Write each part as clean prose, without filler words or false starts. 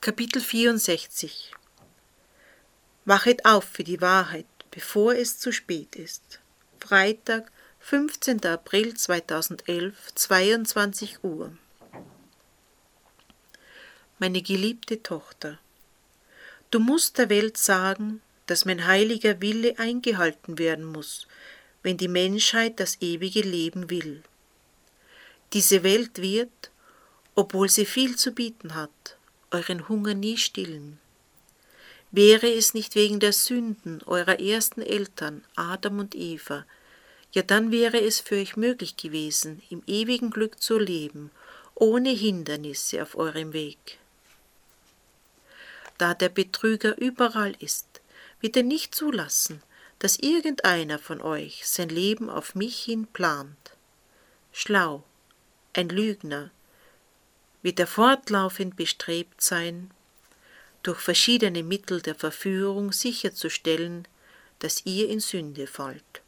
Kapitel 64 Wachet auf für die Wahrheit, bevor es zu spät ist. Freitag, 15. April 2011, 22 Uhr. Meine geliebte Tochter, du musst der Welt sagen, dass mein heiliger Wille eingehalten werden muss, wenn die Menschheit das ewige Leben will. Diese Welt wird, obwohl sie viel zu bieten hat, euren Hunger nie stillen. Wäre es nicht wegen der Sünden eurer ersten Eltern, Adam und Eva, ja dann wäre es für euch möglich gewesen, im ewigen Glück zu leben, ohne Hindernisse auf eurem Weg. Da der Betrüger überall ist, wird er nicht zulassen, dass irgendeiner von euch sein Leben auf mich hin plant. Schlau, ein Lügner, wird er fortlaufend bestrebt sein, durch verschiedene Mittel der Verführung sicherzustellen, dass ihr in Sünde fallt.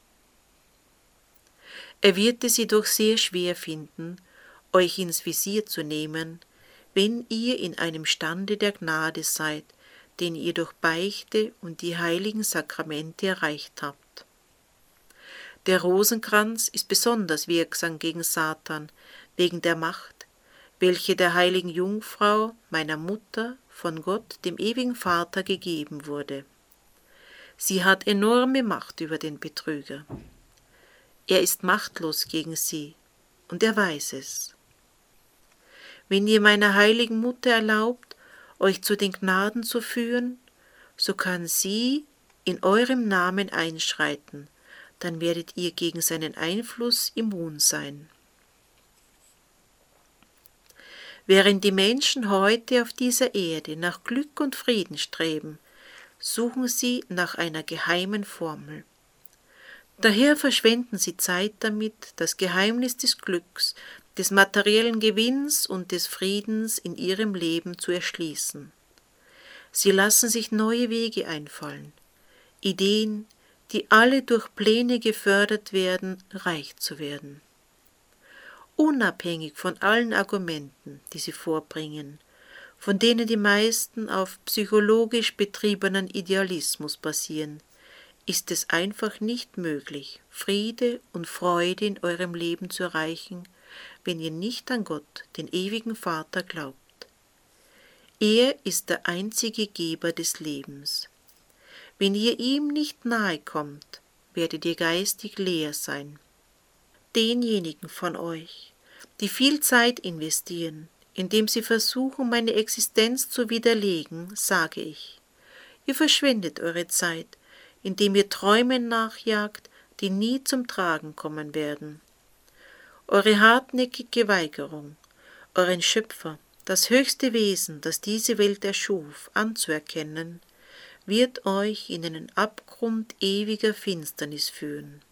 Er wird es jedoch sehr schwer finden, euch ins Visier zu nehmen, wenn ihr in einem Stande der Gnade seid, den ihr durch Beichte und die heiligen Sakramente erreicht habt. Der Rosenkranz ist besonders wirksam gegen Satan, wegen der Macht, welche der heiligen Jungfrau, meiner Mutter, von Gott, dem ewigen Vater, gegeben wurde. Sie hat enorme Macht über den Betrüger. Er ist machtlos gegen sie, und er weiß es. Wenn ihr meiner heiligen Mutter erlaubt, euch zu den Gnaden zu führen, so kann sie in eurem Namen einschreiten, dann werdet ihr gegen seinen Einfluss immun sein. Während die Menschen heute auf dieser Erde nach Glück und Frieden streben, suchen sie nach einer geheimen Formel. Daher verschwenden sie Zeit damit, das Geheimnis des Glücks, des materiellen Gewinns und des Friedens in ihrem Leben zu erschließen. Sie lassen sich neue Wege einfallen, Ideen, die alle durch Pläne gefördert werden, reich zu werden. Unabhängig von allen Argumenten, die sie vorbringen, von denen die meisten auf psychologisch betriebenen Idealismus basieren, ist es einfach nicht möglich, Friede und Freude in eurem Leben zu erreichen, wenn ihr nicht an Gott, den ewigen Vater, glaubt. Er ist der einzige Geber des Lebens. Wenn ihr ihm nicht nahe kommt, werdet ihr geistig leer sein. Denjenigen von euch, die viel Zeit investieren, indem sie versuchen, meine Existenz zu widerlegen, sage ich, ihr verschwendet eure Zeit, indem ihr Träumen nachjagt, die nie zum Tragen kommen werden. Eure hartnäckige Weigerung, euren Schöpfer, das höchste Wesen, das diese Welt erschuf, anzuerkennen, wird euch in einen Abgrund ewiger Finsternis führen.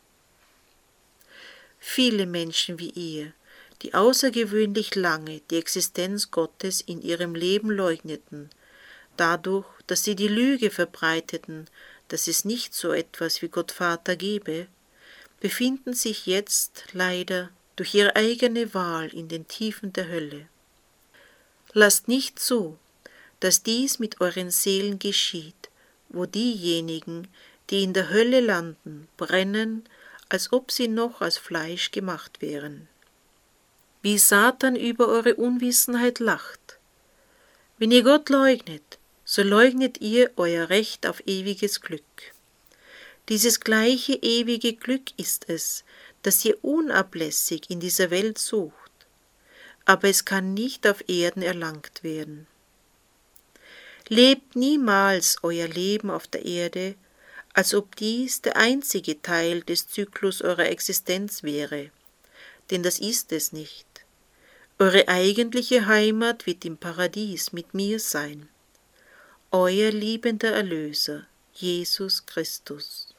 Viele Menschen wie ihr, die außergewöhnlich lange die Existenz Gottes in ihrem Leben leugneten, dadurch, dass sie die Lüge verbreiteten, dass es nicht so etwas wie Gott Vater gebe, befinden sich jetzt leider durch ihre eigene Wahl in den Tiefen der Hölle. Lasst nicht zu, dass dies mit euren Seelen geschieht, wo diejenigen, die in der Hölle landen, brennen, als ob sie noch aus Fleisch gemacht wären. Wie Satan über eure Unwissenheit lacht. Wenn ihr Gott leugnet, so leugnet ihr euer Recht auf ewiges Glück. Dieses gleiche ewige Glück ist es, das ihr unablässig in dieser Welt sucht, aber es kann nicht auf Erden erlangt werden. Lebt niemals euer Leben auf der Erde, als ob dies der einzige Teil des Zyklus eurer Existenz wäre, denn das ist es nicht. Eure eigentliche Heimat wird im Paradies mit mir sein. Euer liebender Erlöser, Jesus Christus.